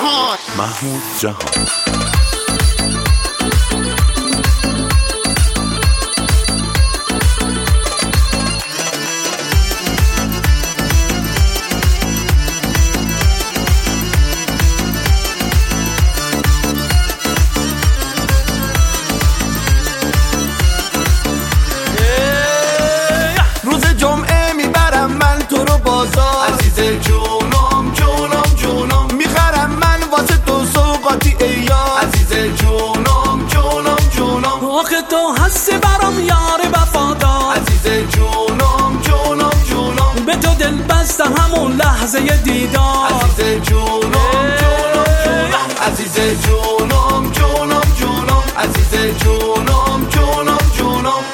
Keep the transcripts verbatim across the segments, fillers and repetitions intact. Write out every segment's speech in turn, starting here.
جهان محمود جهان عزیز جونم جونم جونم میخرم من واسه تو سوقاتی ایار عزیز جونم جونم جونم آخه تو هستی برام یار وفادار عزیز جونم جونم جونم به تو دل بسته همون لحظه دیدار عزیز جونم جونم جونم عزیز جونم جونم جونم عزیز جونم جونم جونم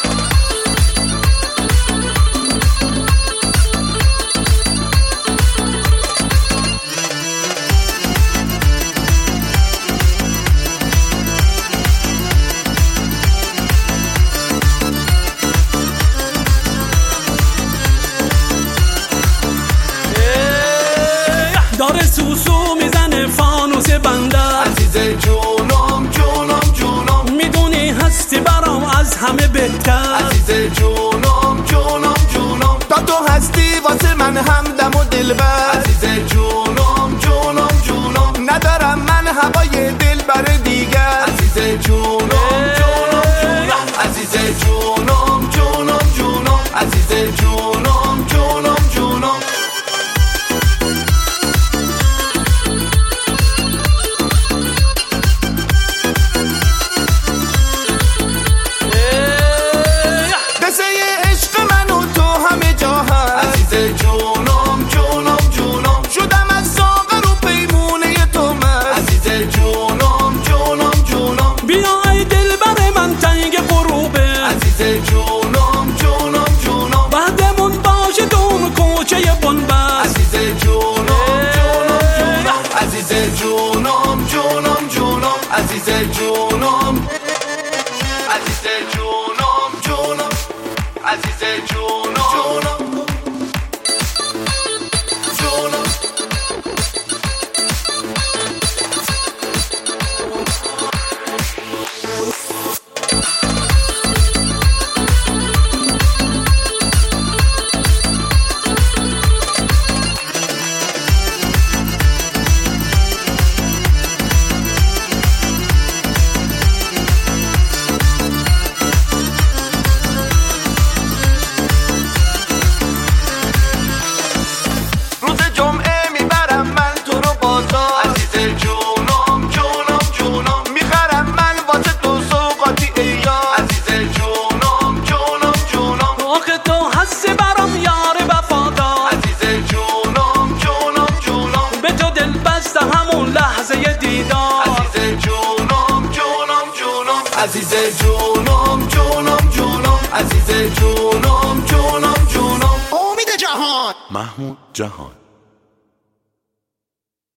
داره سوسو میزنه فانوس بنده عزیز جونم جونم جونم میدونی هستی برام از همه بهتر عزیز جونم جونم جونم تا تو هستی واسه من همدم و دلبر عزیز جونم جونم جونم ندارم من هوای دل بر دیگر عزیز جونم جونم جونم عزیز جونم جونم جونم عزیز جونم جونم جونم جونم جونم جونم شدم از ساغر و پیمونه تو من عزیز جونم جونم جونم بیا ای دل بر من تنگ غروبه عزیز جونم جونم جونم بعدمون باشه دون کوچه بنبست عزیز جونم جونم جونم عزیز جونم جونم جونم عزیز جونم عزیز جونم جونم عزیز جونم جونم همون لحظه دیدار عزیز جونم جونم جونم عزیز جونم جونم جونم عزیز جونم جونم جونم امید جهان محمود جهان.